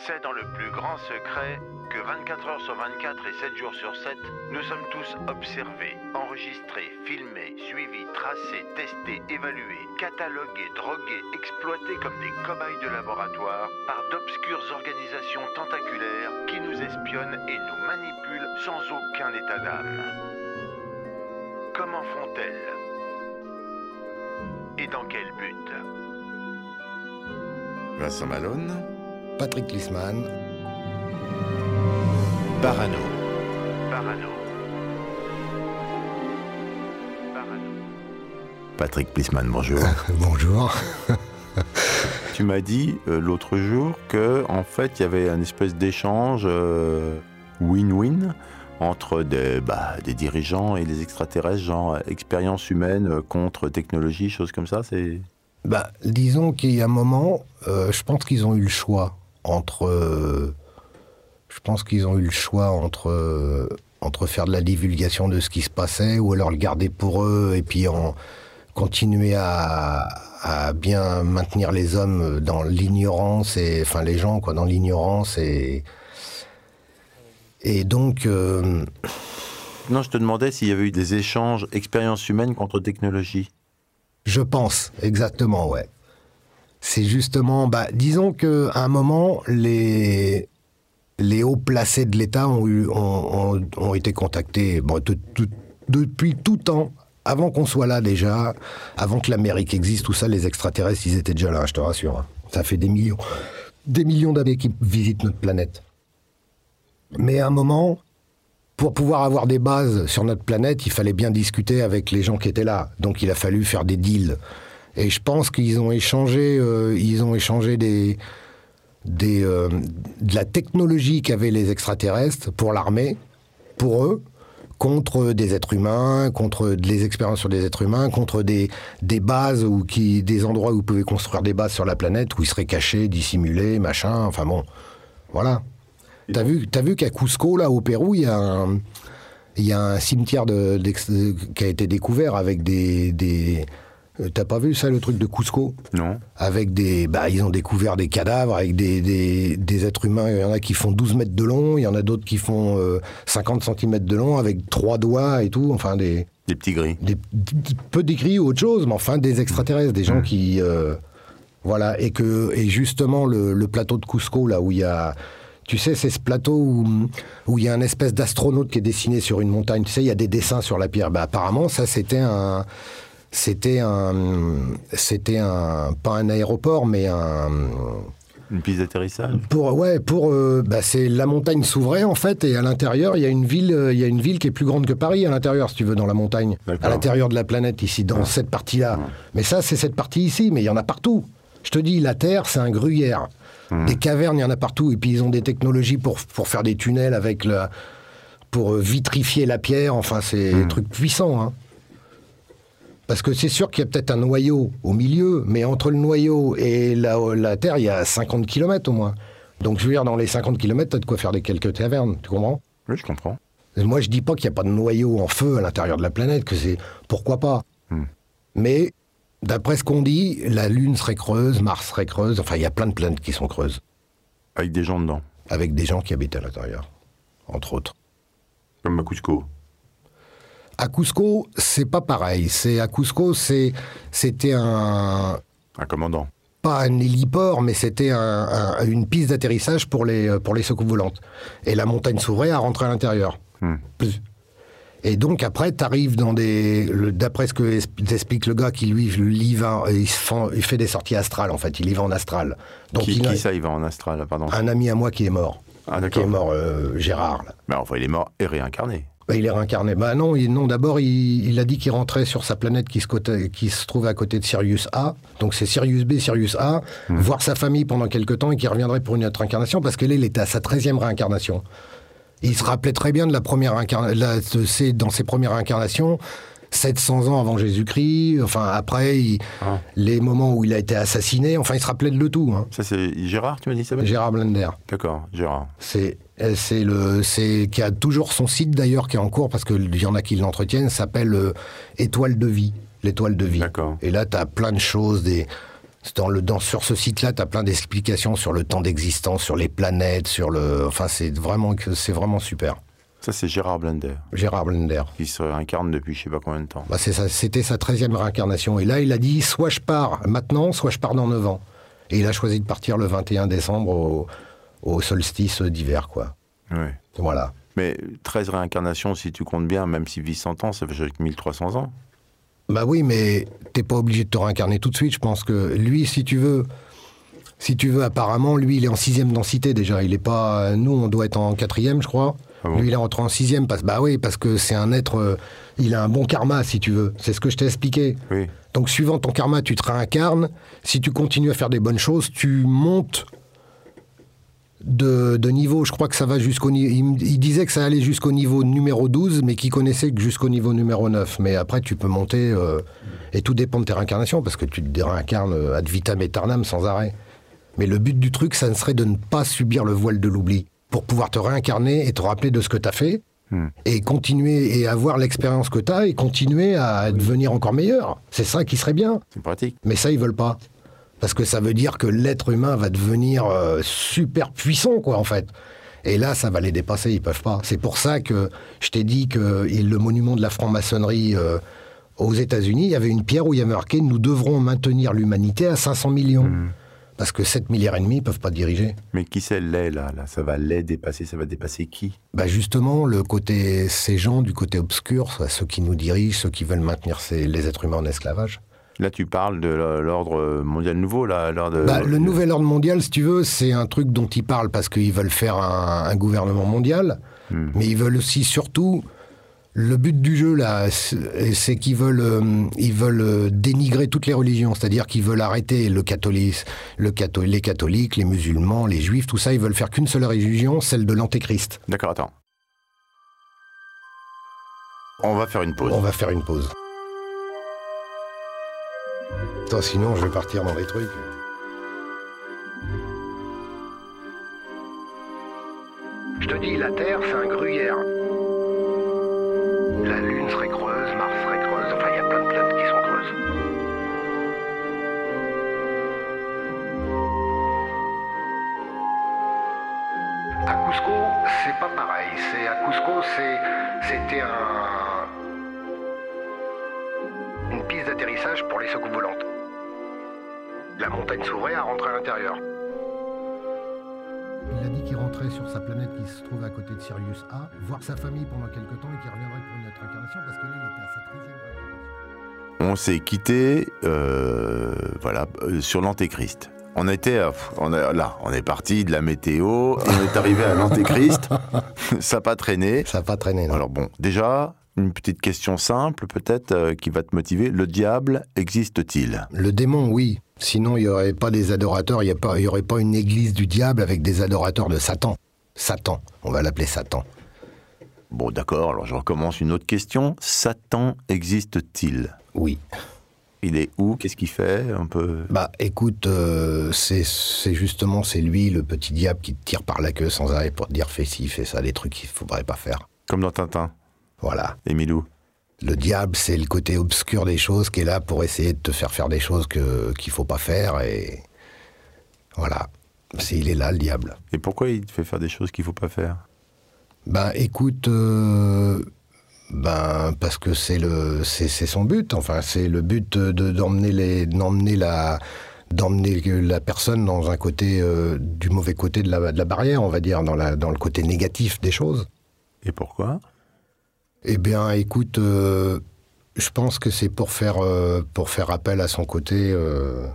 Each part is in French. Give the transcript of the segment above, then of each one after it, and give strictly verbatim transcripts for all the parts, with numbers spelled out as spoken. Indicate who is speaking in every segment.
Speaker 1: C'est dans le plus grand secret que vingt-quatre heures sur vingt-quatre et sept jours sur sept, nous sommes tous observés, enregistrés, filmés, suivis, tracés, testés, évalués, catalogués, drogués, exploités comme des cobayes de laboratoire par d'obscures organisations tentaculaires qui nous espionnent et nous manipulent sans aucun état d'âme. Comment font-elles? Et dans quel but?
Speaker 2: Vincent Malone,
Speaker 3: Patrick Klisman,
Speaker 2: Parano.
Speaker 1: Parano. Parano.
Speaker 2: Patrick Klisman, bonjour.
Speaker 3: bonjour.
Speaker 2: Tu m'as dit euh, l'autre jour que en fait il y avait un espèce d'échange euh, win-win entre des, bah, des dirigeants et les extraterrestres, genre euh, expérience humaine contre technologie, choses comme ça. C'est
Speaker 3: Bah, disons qu'il y a un moment, euh, je pense qu'ils ont eu le choix entre. Euh, je pense qu'ils ont eu le choix entre euh, entre faire de la divulgation de ce qui se passait ou alors le garder pour eux et puis en continuer à, à bien maintenir les hommes dans l'ignorance et enfin les gens quoi dans l'ignorance et et donc. Euh,
Speaker 2: Non, je te demandais s'il y avait eu des échanges expérience humaine contre technologie.
Speaker 3: Je pense, exactement, ouais. C'est justement, bah, disons qu'à un moment, les, les hauts placés de l'État ont, eu, ont, ont, ont été contactés bon, de, de, depuis tout temps, avant qu'on soit là déjà, avant que l'Amérique existe, tout ça, les extraterrestres, ils étaient déjà là, je te rassure. Ça fait des millions, des millions d'années qu'ils visitent notre planète. Mais à un moment, pour pouvoir avoir des bases sur notre planète, il fallait bien discuter avec les gens qui étaient là. Donc il a fallu faire des deals. Et je pense qu'ils ont échangé, euh, ils ont échangé des, des, euh, de la technologie qu'avaient les extraterrestres pour l'armée, pour eux, contre des êtres humains, contre des expériences sur des êtres humains, contre des, des bases, ou qui, des endroits où vous pouvez construire des bases sur la planète, où ils seraient cachés, dissimulés, machin, enfin bon, voilà. T'as vu, t'as vu qu'à Cusco, là, au Pérou, il y a un, il y a un cimetière de, de, qui a été découvert avec des... des t'as pas vu ça, le truc de Cusco?
Speaker 2: Non.
Speaker 3: Avec des... Bah, ils ont découvert des cadavres avec des, des, des êtres humains. Il y en a qui font douze mètres de long, il y en a d'autres qui font euh, cinquante centimètres de long, avec trois doigts et tout, enfin des...
Speaker 2: Des petits gris.
Speaker 3: Des, peu des gris ou autre chose, mais enfin des extraterrestres, des gens mmh. qui... Euh, voilà, et, que, et justement, le, le plateau de Cusco, là, où il y a... Tu sais, c'est ce plateau où, où il y a un espèce d'astronaute qui est dessiné sur une montagne. Tu sais, il y a des dessins sur la pierre. Bah, apparemment, ça, c'était un... C'était un... C'était un... Pas un aéroport, mais un...
Speaker 2: Une piste d'atterrissage.
Speaker 3: Pour, ouais, pour... Euh, bah, c'est la montagne s'ouvrait, en fait, et à l'intérieur, il y a une ville, euh, il y a une ville qui est plus grande que Paris, à l'intérieur, si tu veux, dans la montagne. D'accord. À l'intérieur de la planète, ici, dans ouais. cette partie-là. Ouais. Mais ça, c'est cette partie ici, mais il y en a partout. Je te dis, la Terre, c'est un gruyère. Mmh. Des cavernes, il y en a partout. Et puis, ils ont des technologies pour, pour faire des tunnels avec le, pour vitrifier la pierre. Enfin, c'est mmh. des trucs puissants. Hein. Parce que c'est sûr qu'il y a peut-être un noyau au milieu, mais entre le noyau et la, la Terre, il y a cinquante kilomètres au moins. Donc, je veux dire, dans les cinquante kilomètres, tu as de quoi faire des quelques cavernes. Tu comprends?
Speaker 2: Oui, je comprends.
Speaker 3: Et moi, je dis pas qu'il n'y a pas de noyau en feu à l'intérieur de la planète, que c'est... Pourquoi pas? mmh. Mais... D'après ce qu'on dit, la Lune serait creuse, Mars serait creuse, enfin il y a plein de planètes qui sont creuses.
Speaker 2: Avec des gens dedans? Avec
Speaker 3: des gens qui habitent à l'intérieur, entre autres.
Speaker 2: Comme à Cusco?
Speaker 3: À Cusco, c'est pas pareil. C'est, à Cusco, c'est, c'était un...
Speaker 2: Un commandant?
Speaker 3: Pas un héliport, mais c'était un, un, une piste d'atterrissage pour les, pour les secousses volantes. Et la montagne s'ouvrait à rentrer à l'intérieur. Hmm. Plus. Et donc après, tu arrives dans des... Le, d'après ce que explique le gars qui, lui, il, va, il, font, il fait des sorties astrales, en fait. Il y va en astral. Donc,
Speaker 2: qui,
Speaker 3: il
Speaker 2: qui
Speaker 3: a,
Speaker 2: ça, il va en astral, pardon?
Speaker 3: Un ami à moi qui est mort.
Speaker 2: Ah, d'accord.
Speaker 3: Qui est mort, euh, Gérard. Là.
Speaker 2: Mais enfin, il est mort et réincarné.
Speaker 3: Bah, il est réincarné. Bah non, il, non d'abord, il, il a dit qu'il rentrait sur sa planète qui se, côté, qui se trouve à côté de Sirius A. Donc c'est Sirius B, Sirius A. Mmh. Voir sa famille pendant quelques temps et qu'il reviendrait pour une autre incarnation, parce qu'il était à sa treizième réincarnation. Il se rappelait très bien de la première incarnation, dans ses premières incarnations, sept cents ans avant Jésus-Christ, enfin après, il, ah. les moments où il a été assassiné, enfin il se rappelait de le tout. Hein.
Speaker 2: Ça c'est Gérard, tu m'as dit ça?
Speaker 3: Gérard Blender.
Speaker 2: D'accord, Gérard.
Speaker 3: C'est, c'est le, c'est, qui a toujours son site d'ailleurs qui est en cours, parce qu'il y en a qui l'entretiennent, s'appelle euh, Étoile de vie, l'étoile de vie.
Speaker 2: D'accord.
Speaker 3: Et là tu as plein de choses, des... Dans le, dans, sur ce site-là, tu as plein d'explications sur le temps d'existence, sur les planètes, sur le... Enfin, c'est vraiment, c'est vraiment super.
Speaker 2: Ça, c'est Gérard Blender.
Speaker 3: Gérard Blender.
Speaker 2: Qui se réincarne depuis je sais pas combien de temps.
Speaker 3: Bah, c'est ça, c'était sa treizième réincarnation. Et là, il a dit, soit je pars maintenant, soit je pars dans neuf ans. Et il a choisi de partir le vingt et un décembre au, au solstice d'hiver, quoi.
Speaker 2: Oui.
Speaker 3: Voilà.
Speaker 2: Mais treize réincarnations, si tu comptes bien, même s'il vit cent ans, ça fait mille trois cents ans.
Speaker 3: Bah oui, mais t'es pas obligé de te réincarner tout de suite. Je pense que lui, si tu veux, si tu veux, apparemment, lui, il est en sixième densité déjà. Il est pas. Nous, on doit être en quatrième, je crois. Ah bon. Lui, il est rentré en sixième. Parce, bah oui, parce que c'est un être. Euh, il a un bon karma, si tu veux. C'est ce que je t'ai expliqué.
Speaker 2: Oui.
Speaker 3: Donc, suivant ton karma, tu te réincarnes. Si tu continues à faire des bonnes choses, tu montes de, de niveau. Je crois que ça va jusqu'au niveau... Il, il disait que ça allait jusqu'au niveau numéro douze, mais qu'il connaissait que jusqu'au niveau numéro neuf. Mais après, tu peux monter... Euh, et tout dépend de tes réincarnations, parce que tu te réincarnes ad vitam aeternam sans arrêt. Mais le but du truc, ça serait de ne pas subir le voile de l'oubli, pour pouvoir te réincarner et te rappeler de ce que tu as fait, hmm. et continuer et avoir l'expérience que tu as, et continuer à devenir encore meilleur. C'est ça qui serait bien.
Speaker 2: C'est pratique.
Speaker 3: Mais ça, ils veulent pas. Parce que ça veut dire que l'être humain va devenir euh, super puissant, quoi, en fait. Et là, ça va les dépasser, ils peuvent pas. C'est pour ça que je t'ai dit que le monument de la franc-maçonnerie euh, aux États-Unis, il y avait une pierre où il y avait marqué « Nous devrons maintenir l'humanité à cinq cents millions mmh. ». Parce que sept milliards et demi, ils peuvent pas diriger.
Speaker 2: Mais qui c'est les, là, là ça va les dépasser, ça va dépasser qui?
Speaker 3: Bah justement, le côté, ces gens du côté obscur, ceux qui nous dirigent, ceux qui veulent maintenir ces, les êtres humains en esclavage.
Speaker 2: Là, tu parles de l'ordre mondial nouveau, là, l'ordre...
Speaker 3: Bah, le nouvel ordre mondial, si tu veux, c'est un truc dont ils parlent parce qu'ils veulent faire un, un gouvernement mondial, hmm. mais ils veulent aussi, surtout, le but du jeu, là, c'est qu'ils veulent, euh, ils veulent dénigrer toutes les religions, c'est-à-dire qu'ils veulent arrêter le catholique, le catho les catholiques, les musulmans, les juifs, tout ça, ils veulent faire qu'une seule religion, celle de l'antéchrist.
Speaker 2: D'accord, attends. On va faire une pause.
Speaker 3: On va faire une pause. Attends, sinon je vais partir dans des trucs. Je te dis, la Terre, c'est un gruyère. La Lune serait creuse, Mars serait creuse, enfin, il y a plein de planètes qui sont creuses. À Cusco, c'est pas pareil. C'est, à Cusco, c'est, c'était un, une piste d'atterrissage pour les soucoupes volantes. La montagne s'ouvrait à rentrer à l'intérieur. Il a dit qu'il rentrait sur sa planète qui se trouve à côté de Sirius A, voir sa famille pendant quelques temps et qu'il reviendrait pour une autre incarnation parce que là, il était à sa treizième réincarnation.
Speaker 2: On s'est quitté euh, voilà, euh, sur l'Antéchrist. On était, on a, là, on est parti de la météo, et on est arrivé à l'Antéchrist. Ça n'a pas traîné.
Speaker 3: Ça n'a pas traîné, non.
Speaker 2: Alors bon, déjà... Une petite question simple, peut-être, euh, qui va te motiver. Le diable existe-t-il?
Speaker 3: Le démon, oui. Sinon, il n'y aurait pas des adorateurs, il n'y aurait pas une église du diable avec des adorateurs de Satan. Satan, on va l'appeler Satan.
Speaker 2: Bon, d'accord, alors je recommence une autre question. Satan existe-t-il?
Speaker 3: Oui.
Speaker 2: Il est où? Qu'est-ce qu'il fait? Un peu...
Speaker 3: Bah, écoute, euh, c'est justement, c'est lui, le petit diable, qui te tire par la queue sans arrêt pour te dire « fais ci, fais ça », des trucs qu'il ne faudrait pas faire.
Speaker 2: Comme dans Tintin.
Speaker 3: Voilà.
Speaker 2: Et Milou.
Speaker 3: Le diable, c'est le côté obscur des choses qui est là pour essayer de te faire faire des choses que, qu'il ne faut pas faire. Et voilà. C'est, il est là, le diable.
Speaker 2: Et pourquoi il te fait faire des choses qu'il ne faut pas faire?
Speaker 3: Ben, écoute, euh, ben, parce que c'est, le, c'est, c'est son but. Enfin, c'est le but de, d'emmener, les, d'emmener, la, d'emmener la personne dans un côté, euh, du mauvais côté de la, de la barrière, on va dire, dans, la, dans le côté négatif des choses.
Speaker 2: Et pourquoi?
Speaker 3: Eh bien, écoute, euh, je pense que c'est pour faire, euh, pour faire appel à son côté. Euh,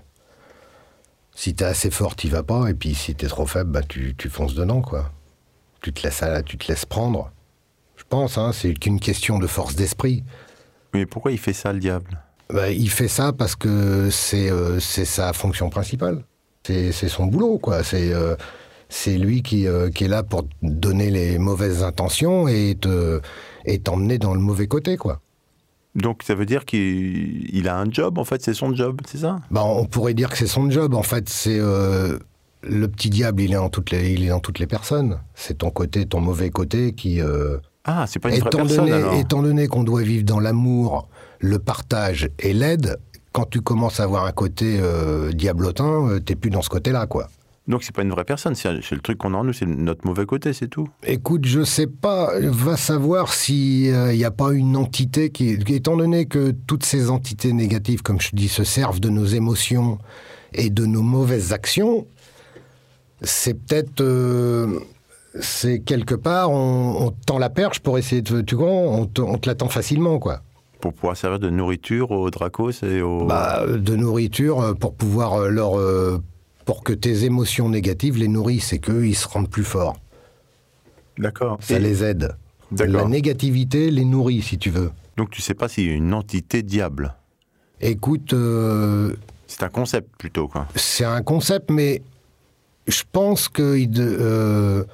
Speaker 3: si t'es assez fort, t'y vas pas. Et puis, si t'es trop faible, bah, tu, tu fonces dedans, quoi. Tu te laisses, tu te laisses prendre. Je pense, hein, c'est qu'une question de force d'esprit.
Speaker 2: Mais pourquoi il fait ça, le diable?
Speaker 3: Bah, il fait ça parce que c'est, euh, c'est sa fonction principale. C'est, c'est son boulot, quoi. C'est... Euh, C'est lui qui, euh, qui est là pour donner les mauvaises intentions et te, et t'emmener dans le mauvais côté, quoi.
Speaker 2: Donc ça veut dire qu'il il a un job, en fait, c'est son job, c'est ça?
Speaker 3: Bah, on pourrait dire que c'est son job, en fait. C'est euh, le petit diable, il est en toutes les, il est dans toutes les personnes. C'est ton côté, ton mauvais côté qui... Euh,
Speaker 2: ah, c'est pas une vraie
Speaker 3: étant
Speaker 2: personne,
Speaker 3: donné,
Speaker 2: alors.
Speaker 3: Étant donné qu'on doit vivre dans l'amour, le partage et l'aide, quand tu commences à avoir un côté euh, diablotin, euh, t'es plus dans ce côté-là, quoi.
Speaker 2: Donc c'est pas une vraie personne, c'est, c'est le truc qu'on a en nous, c'est notre mauvais côté, c'est tout.
Speaker 3: Écoute, je sais pas, va savoir s'il n'y a pas une entité qui, étant donné que toutes ces entités négatives, comme je dis, se servent de nos émotions et de nos mauvaises actions, c'est peut-être, euh, c'est quelque part, on, on tend la perche pour essayer de, tu vois, on te, on te l'attend facilement, quoi.
Speaker 2: Pour pouvoir servir de nourriture aux Dracos et aux...
Speaker 3: Bah, de nourriture pour pouvoir leur... Euh, pour que tes émotions négatives les nourrissent et qu'eux, ils se rendent plus forts.
Speaker 2: D'accord.
Speaker 3: Ça
Speaker 2: et...
Speaker 3: les aide.
Speaker 2: D'accord.
Speaker 3: La négativité les nourrit, si tu veux.
Speaker 2: Donc tu sais pas s'il y a une entité diable.
Speaker 3: Écoute... Euh,
Speaker 2: c'est un concept plutôt, quoi.
Speaker 3: C'est un concept, mais je pense que euh,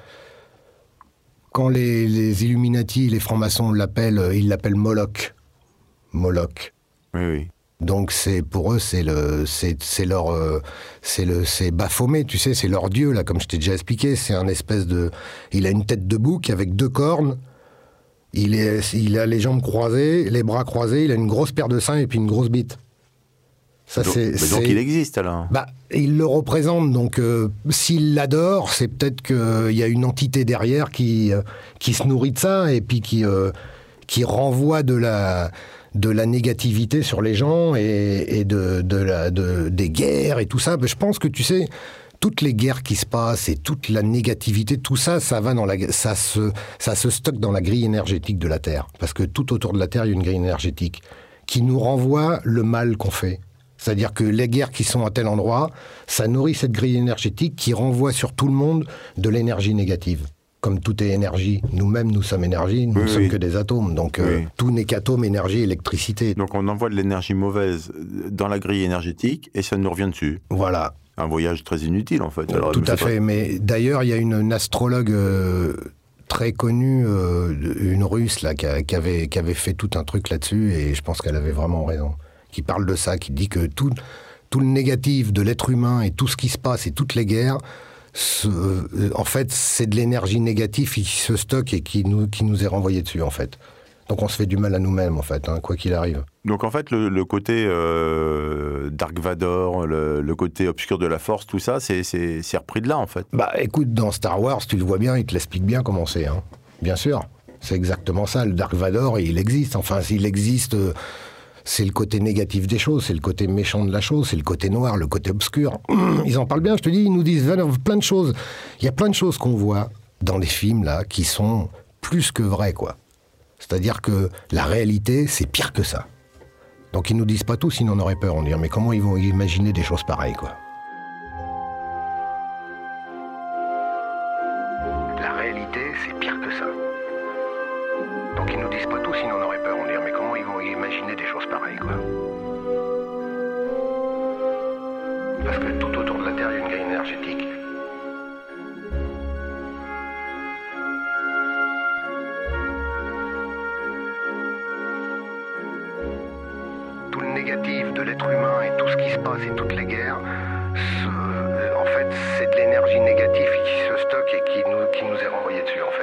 Speaker 3: quand les, les Illuminati, les francs-maçons l'appellent, ils l'appellent Moloch. Moloch.
Speaker 2: Oui, oui.
Speaker 3: Donc c'est pour eux c'est le c'est c'est leur euh, c'est le c'est Baphomet, tu sais, c'est leur dieu là, comme je t'ai déjà expliqué, c'est un espèce de il a une tête de bouc avec deux cornes. Il est il a les jambes croisées, les bras croisés, il a une grosse paire de seins et puis une grosse bite. Ça
Speaker 2: donc,
Speaker 3: c'est,
Speaker 2: mais
Speaker 3: c'est...
Speaker 2: donc il existe alors.
Speaker 3: Bah, il le représente, donc euh, s'il l'adore, c'est peut-être qu'il y a une entité derrière qui euh, qui se nourrit de ça et puis qui euh, qui renvoie de la de la négativité sur les gens et, et de, de la, de, des guerres et tout ça. Je pense que, tu sais, toutes les guerres qui se passent et toute la négativité, tout ça, ça, va dans la, ça, se, ça se stocke dans la grille énergétique de la Terre. Parce que tout autour de la Terre, il y a une grille énergétique qui nous renvoie le mal qu'on fait. C'est-à-dire que les guerres qui sont à tel endroit, ça nourrit cette grille énergétique qui renvoie sur tout le monde de l'énergie négative. Comme tout est énergie, nous-mêmes nous sommes énergie, nous ne
Speaker 2: oui,
Speaker 3: sommes
Speaker 2: oui.
Speaker 3: que des atomes, donc
Speaker 2: oui.
Speaker 3: euh, tout n'est qu'atome, énergie, électricité.
Speaker 2: Donc on envoie de l'énergie mauvaise dans la grille énergétique et ça nous revient dessus.
Speaker 3: Voilà.
Speaker 2: Un voyage très inutile en fait.
Speaker 3: Euh,
Speaker 2: Alors,
Speaker 3: tout à
Speaker 2: fait,
Speaker 3: pas... mais d'ailleurs il y a une, une astrologue euh, très connue, euh, une russe là, qui, a, qui, avait, qui avait fait tout un truc là-dessus et je pense qu'elle avait vraiment raison. Qui parle de ça, qui dit que tout, tout le négatif de l'être humain et tout ce qui se passe et toutes les guerres, Ce, euh, en fait, c'est de l'énergie négative qui se stocke et qui nous, qui nous est renvoyée dessus, en fait. Donc on se fait du mal à nous-mêmes, en fait, hein, quoi qu'il arrive.
Speaker 2: Donc en fait, le, le côté euh, Dark Vador, le, le côté obscur de la Force, tout ça, c'est, c'est, c'est repris de là, en fait.
Speaker 3: Bah écoute, dans Star Wars, tu le vois bien, il te l'explique bien comment c'est, hein. Bien sûr. C'est exactement ça, le Dark Vador, il existe. Enfin, s'il existe... Euh, c'est le côté négatif des choses, c'est le côté méchant de la chose, c'est le côté noir, le côté obscur. Ils en parlent bien, je te dis, ils nous disent plein de choses. Il y a plein de choses qu'on voit dans les films, là, qui sont plus que vraies, quoi. C'est-à-dire que la réalité, c'est pire que ça. Donc ils nous disent pas tout, sinon on aurait peur. On dirait, mais comment ils vont imaginer des choses pareilles, quoi. La réalité, c'est pire que ça. Donc ils nous disent pas tout, sinon on aurait peur. On dirait, mais comment ils vont imaginer des choses pareilles, quoi. Parce que tout autour de la Terre, il y a une grille énergétique. Tout le négatif de l'être humain et tout ce qui se passe et toutes les guerres, ce, en fait, c'est de l'énergie négative qui se stocke et qui nous, qui nous est renvoyée dessus, en fait.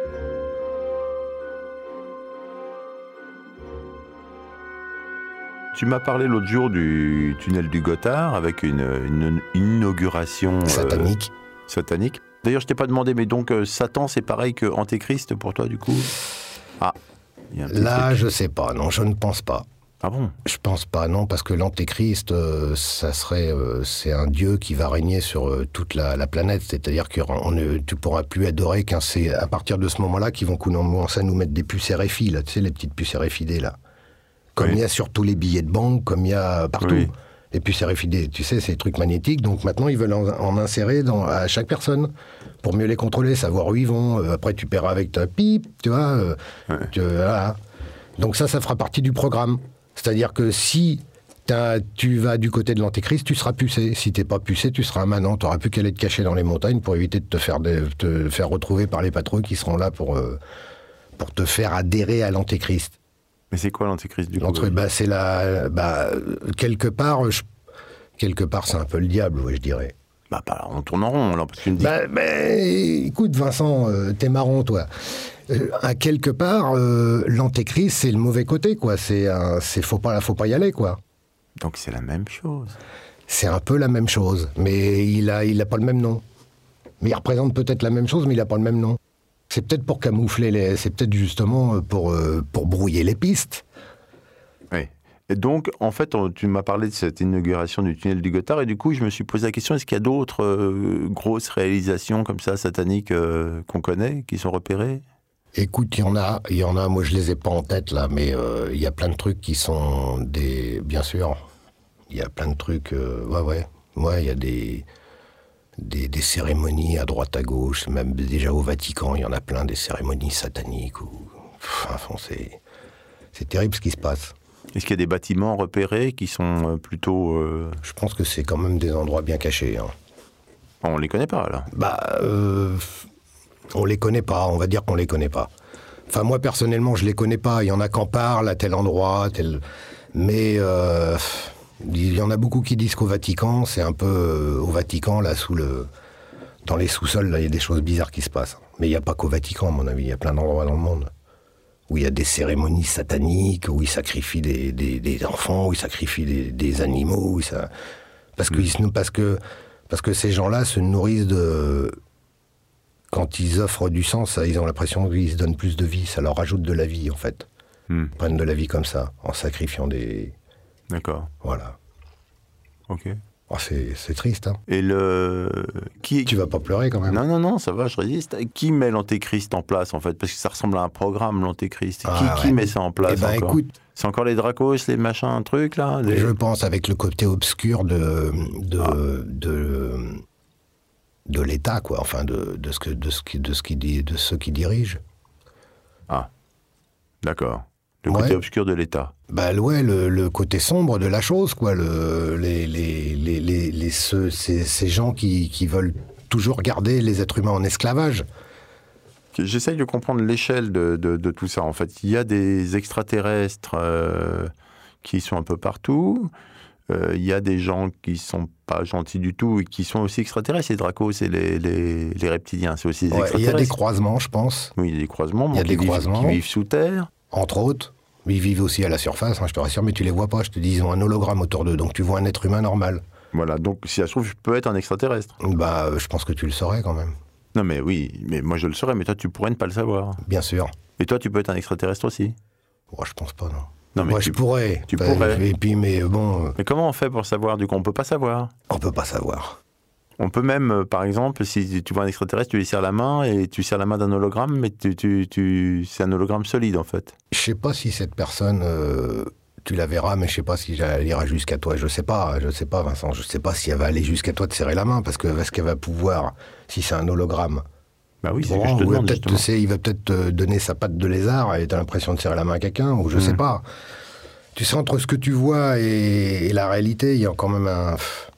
Speaker 2: Tu m'as parlé l'autre jour du tunnel du Gothard avec une, une, une inauguration...
Speaker 3: Satanique.
Speaker 2: Euh, satanique. D'ailleurs, je t'ai pas demandé, mais donc euh, Satan, c'est pareil que Antéchrist pour toi, du coup? Ah, il y a un petit
Speaker 3: Là,
Speaker 2: truc.
Speaker 3: je sais pas. Non, je ne pense pas.
Speaker 2: Ah bon?
Speaker 3: Je pense pas, non, parce que l'Antéchrist, euh, ça serait, euh, c'est un dieu qui va régner sur euh, toute la, la planète. C'est-à-dire que on ne, tu pourras plus adorer qu'un. C'est à partir de ce moment-là qu'ils vont commencer à nous mettre des puces R F I, là, tu sais, les petites puces R F I D, là. Comme
Speaker 2: oui.
Speaker 3: il y a sur tous les billets de banque, comme il y a partout.
Speaker 2: Oui.
Speaker 3: Les puces R F I D, tu sais, c'est des trucs magnétiques. Donc maintenant, ils veulent en, en insérer dans, à chaque personne pour mieux les contrôler, savoir où ils vont. Euh, après, tu paieras avec ta pipe, tu vois. Euh,
Speaker 2: Ouais.
Speaker 3: tu, voilà. Donc ça, ça fera partie du programme. C'est-à-dire que si t'as, tu vas du côté de l'Antéchrist, tu seras pucé. Si t'es pas pucé, tu seras un manant. Tu n'auras plus qu'à aller te cacher dans les montagnes pour éviter de te faire, de, te faire retrouver par les patrouilles qui seront là pour, euh, pour te faire adhérer à l'Antéchrist.
Speaker 2: Mais c'est quoi l'Antéchrist, du coup?
Speaker 3: L'entre, bah, c'est la, bah, quelque part, je, quelque part, c'est un peu le diable, ouais, je dirais.
Speaker 2: Bah, bah, on tourne en rond, alors, parce que tu me dis...
Speaker 3: Bah, bah, écoute, Vincent, euh, t'es marrant, toi. Euh, à quelque part, euh, l'Antéchrist, c'est le mauvais côté, quoi. C'est, un, c'est faut pas, faut pas y aller, quoi.
Speaker 2: Donc c'est la même chose.
Speaker 3: C'est un peu la même chose, mais il a, il a pas le même nom. Mais il représente peut-être la même chose, mais il a pas le même nom. C'est peut-être pour camoufler les... C'est peut-être justement pour, euh, pour brouiller les pistes.
Speaker 2: Oui. Et donc, en fait, on, tu m'as parlé de cette inauguration du tunnel du Gothard, et du coup, je me suis posé la question, est-ce qu'il y a d'autres euh, grosses réalisations comme ça, sataniques, euh, qu'on connaît, qui sont repérées ?
Speaker 3: Écoute, il y en a, il y en a, moi je les ai pas en tête là, mais euh, il y a plein de trucs qui sont des... Bien sûr, il y a plein de trucs... Euh, ouais, ouais, ouais, il y a des... Des, des cérémonies à droite à gauche, même déjà au Vatican, il y en a plein, des cérémonies sataniques. Où, enfin, c'est, c'est terrible ce qui se passe.
Speaker 2: Est-ce qu'il y a des bâtiments repérés qui sont plutôt... Euh...
Speaker 3: Je pense que c'est quand même des endroits bien cachés. Hein.
Speaker 2: On les connaît pas, là.
Speaker 3: Bah, euh, on les connaît pas, on va dire qu'on les connaît pas. Enfin, moi, personnellement, je les connais pas. Il y en a qui en parlent à tel endroit, tel... Mais... Euh... Il y en a beaucoup qui disent qu'au Vatican, c'est un peu euh, au Vatican, là, sous le, dans les sous-sols, là, il y a des choses bizarres qui se passent. Mais il n'y a pas qu'au Vatican, à mon avis, il y a plein d'endroits dans le monde où il y a des cérémonies sataniques, où ils sacrifient des, des, des enfants, où ils sacrifient des, des animaux, où ça... parce, que, mmh. parce, que, parce que ces gens-là se nourrissent de... Quand ils offrent du sang, ça, ils ont l'impression qu'ils se donnent plus de vie, ça leur rajoute de la vie, en fait. Mmh. Ils prennent de la vie comme ça, en sacrifiant des...
Speaker 2: D'accord.
Speaker 3: Voilà.
Speaker 2: Ok.
Speaker 3: Oh, c'est, c'est triste, hein.
Speaker 2: Et le... Qui...
Speaker 3: Tu vas pas pleurer, quand même.
Speaker 2: Non, non, non, ça va, je résiste. Qui met l'antéchrist en place, en fait ? Parce que ça ressemble à un programme, l'antéchrist.
Speaker 3: Ah,
Speaker 2: qui,
Speaker 3: ouais.
Speaker 2: qui met ça en place ?
Speaker 3: Eh ben,
Speaker 2: encore
Speaker 3: écoute...
Speaker 2: C'est encore les dracos, les machins, trucs, là les...
Speaker 3: Je pense, avec le côté obscur de... de, ah. de, de, de l'État, quoi. Enfin, de, de, ce que, de, ce qui, de, ce qui, de ceux qui dirigent.
Speaker 2: Ah. D'accord. Le côté ouais. obscur de l'État.
Speaker 3: Bah ouais, le, le côté sombre de la chose, quoi. Le, les, les, les, les, les, ceux, ces, ces gens qui, qui veulent toujours garder les êtres humains en esclavage.
Speaker 2: J'essaye de comprendre l'échelle de, de, de tout ça. En fait, il y a des extraterrestres euh, qui sont un peu partout. Euh, il y a des gens qui sont pas gentils du tout et qui sont aussi extraterrestres. Les dracos, c'est les, les, les reptiliens. C'est aussi des
Speaker 3: ouais,
Speaker 2: extraterrestres.
Speaker 3: Il y a des croisements, je pense.
Speaker 2: Oui, il y a des croisements.
Speaker 3: Il y a des
Speaker 2: qui
Speaker 3: croisements.
Speaker 2: Vivent, qui vivent sous terre.
Speaker 3: Entre autres. Mais ils vivent aussi à la surface, hein, je te rassure, mais tu les vois pas. Je te dis, ils ont un hologramme autour d'eux, donc tu vois un être humain normal.
Speaker 2: Voilà, donc si ça se trouve, je peux être un extraterrestre.
Speaker 3: Bah, je pense que tu le saurais quand même.
Speaker 2: Non, mais oui, mais moi je le saurais, mais toi tu pourrais ne pas le savoir.
Speaker 3: Bien sûr.
Speaker 2: Et toi, tu peux être un extraterrestre aussi ?
Speaker 3: Moi, je pense pas, non.
Speaker 2: Non, mais
Speaker 3: moi,
Speaker 2: tu,
Speaker 3: je pourrais.
Speaker 2: Tu
Speaker 3: bah,
Speaker 2: pourrais.
Speaker 3: Et puis, mais bon.
Speaker 2: Mais comment on fait pour savoir ? Du coup, on peut pas savoir.
Speaker 3: On peut pas savoir.
Speaker 2: On peut même, euh, par exemple, si tu vois un extraterrestre, tu lui serres la main et tu serres la main d'un hologramme, mais tu, tu, tu, c'est un hologramme solide, en fait.
Speaker 3: Je sais pas si cette personne, euh, tu la verras, mais je sais pas si elle ira jusqu'à toi. Je sais pas, je sais pas, Vincent. Je sais pas si elle va aller jusqu'à toi te serrer la main, parce que est-ce qu'elle va pouvoir, si c'est un hologramme.
Speaker 2: Bah oui, c'est
Speaker 3: bon,
Speaker 2: ce que je te demande,
Speaker 3: peut-être, tu sais, il va peut-être te donner sa patte de lézard et t'as l'impression de serrer la main à quelqu'un, ou je mmh. sais pas. Tu sais, entre ce que tu vois et, et la réalité, il y a quand même un...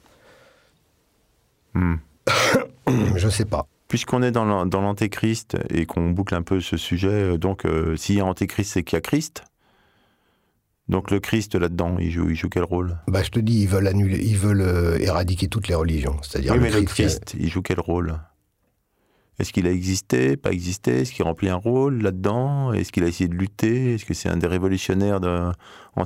Speaker 2: Mmh.
Speaker 3: Je sais pas.
Speaker 2: Puisqu'on est dans l'antéchrist et qu'on boucle un peu ce sujet, donc euh, s'il y a antéchrist, c'est qu'il y a Christ. Donc le Christ là-dedans, il joue, il joue quel rôle ?
Speaker 3: Bah je te dis, ils veulent annuler, ils veulent euh, éradiquer toutes les religions. C'est-à-dire
Speaker 2: oui,
Speaker 3: le
Speaker 2: mais
Speaker 3: Christ,
Speaker 2: le Christ, il joue quel rôle ? Est-ce qu'il a existé, pas existé ? Est-ce qu'il remplit un rôle là-dedans ? Est-ce qu'il a essayé de lutter ? Est-ce que c'est un des révolutionnaires de Antidracos ?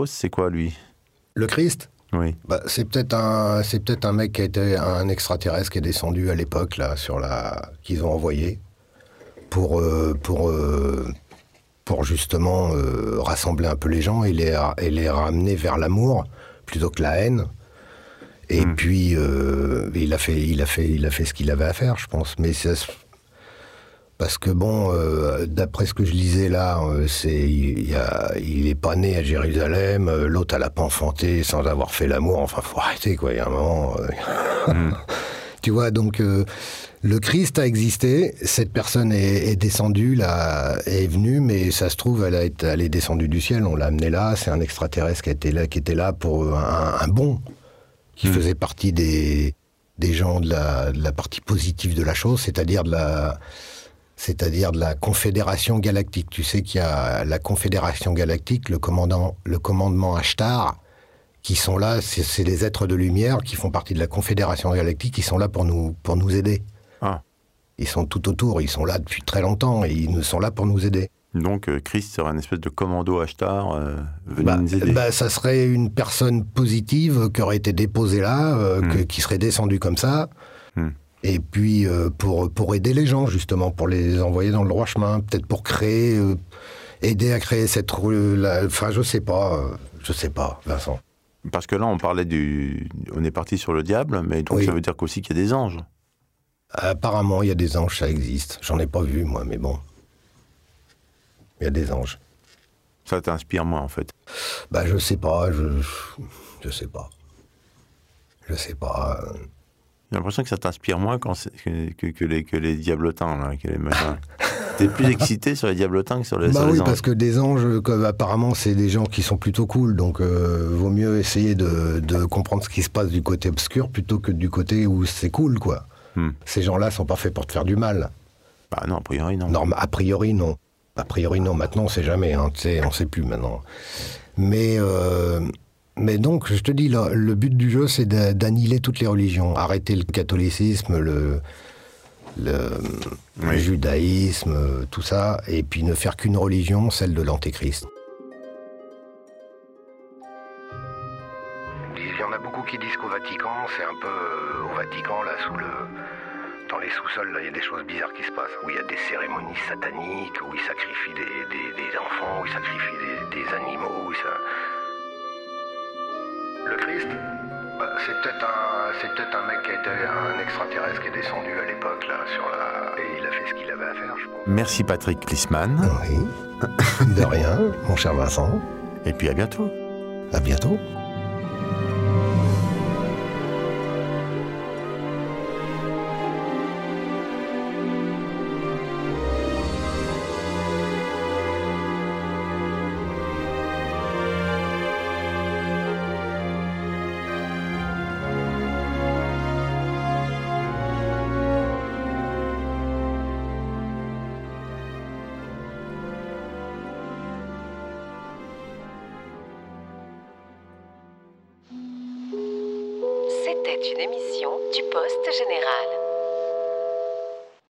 Speaker 2: C'est quoi lui ?
Speaker 3: Le Christ ?
Speaker 2: Oui.
Speaker 3: Bah, c'est peut-être un, c'est peut-être un mec qui a été un extraterrestre qui est descendu à l'époque là sur la, qu'ils ont envoyé pour euh, pour euh, pour justement euh, rassembler un peu les gens et les et les ramener vers l'amour plutôt que la haine. Et mmh. puis euh, il a fait il a fait il a fait ce qu'il avait à faire, je pense. Mais ça, parce que bon, euh, d'après ce que je lisais là, euh, c'est il, y a, il est pas né à Jérusalem, euh, l'autre elle a pas enfanté sans avoir fait l'amour. Enfin, faut arrêter quoi. Il y a un moment, euh... mm. tu vois. Donc euh, le Christ a existé. Cette personne est, est descendue là, est venue, mais ça se trouve elle, a été, elle est descendue du ciel. On l'a amené là. C'est un extraterrestre qui était là, qui était là pour un, un bon, qui mm. faisait partie des des gens de la, de la partie positive de la chose, c'est-à-dire de la c'est-à-dire de la Confédération Galactique. Tu sais qu'il y a la Confédération Galactique, le, commandant, le commandement Ashtar, qui sont là, c'est, c'est les êtres de lumière qui font partie de la Confédération Galactique, qui sont là pour nous, pour nous aider.
Speaker 2: Ah.
Speaker 3: Ils sont tout autour, ils sont là depuis très longtemps, et ils sont là pour nous aider.
Speaker 2: Donc euh, Christ serait une espèce de commando Ashtar euh, venu
Speaker 3: Bah,
Speaker 2: nous aider.
Speaker 3: bah, ça serait une personne positive qui aurait été déposée là, euh,
Speaker 2: Hmm.
Speaker 3: que- qui serait descendue comme ça.
Speaker 2: Hmm.
Speaker 3: Et puis euh, pour, pour aider les gens, justement, pour les envoyer dans le droit chemin, peut-être pour créer, euh, aider à créer cette rue. la- Enfin, je sais pas, euh, je sais pas, Vincent.
Speaker 2: Parce que là, on parlait du... On est parti sur le diable, mais donc
Speaker 3: Oui.
Speaker 2: ça veut dire qu'aussi qu'il y a des anges.
Speaker 3: Apparemment, il y a des anges, ça existe. J'en ai pas vu, moi, mais bon. Il y a des anges.
Speaker 2: Ça t'inspire moins, en fait.
Speaker 3: Bah, je sais pas, je. Je sais pas. Je sais pas. euh.
Speaker 2: J'ai l'impression que ça t'inspire moins quand c'est- que, que, que les, que les diablotins, là, que les machins. T'es plus excité sur les diablotins que sur les,
Speaker 3: Bah
Speaker 2: sur les
Speaker 3: oui,
Speaker 2: anges.
Speaker 3: parce que des anges, comme apparemment, c'est des gens qui sont plutôt cool, donc euh, vaut mieux essayer de, de comprendre ce qui se passe du côté obscur plutôt que du côté où c'est cool, quoi.
Speaker 2: Hmm.
Speaker 3: Ces gens-là sont pas faits pour te faire du mal.
Speaker 2: Bah non, a priori, non.
Speaker 3: Norme, a priori, non. A priori, non. Maintenant, on sait jamais, hein, tu sais, on sait plus maintenant. Mais, euh, mais donc, je te dis, là, le but du jeu, c'est d'a- d'annihiler toutes les religions. Arrêter le catholicisme, le, le, le
Speaker 2: Oui.
Speaker 3: judaïsme, euh, tout ça, et puis ne faire qu'une religion, celle de l'Antéchrist. Il y en a beaucoup qui disent qu'au Vatican, c'est un peu euh, au Vatican, là, sous le, dans les sous-sols, là, il y a des choses bizarres qui se passent. Où il y a des cérémonies sataniques, où ils sacrifient des, des, des enfants, où ils sacrifient des, des animaux, où ça... Le Christ, bah, c'est peut-être un, c'est peut-être un mec qui était un extraterrestre qui est descendu à l'époque, là, sur la... Et il a fait ce qu'il avait à faire, je pense.
Speaker 2: Merci Patrick Klisman.
Speaker 3: Oui, de rien, mon cher Vincent.
Speaker 2: Et puis à bientôt.
Speaker 3: À bientôt.
Speaker 4: C'était une émission du Poste Général.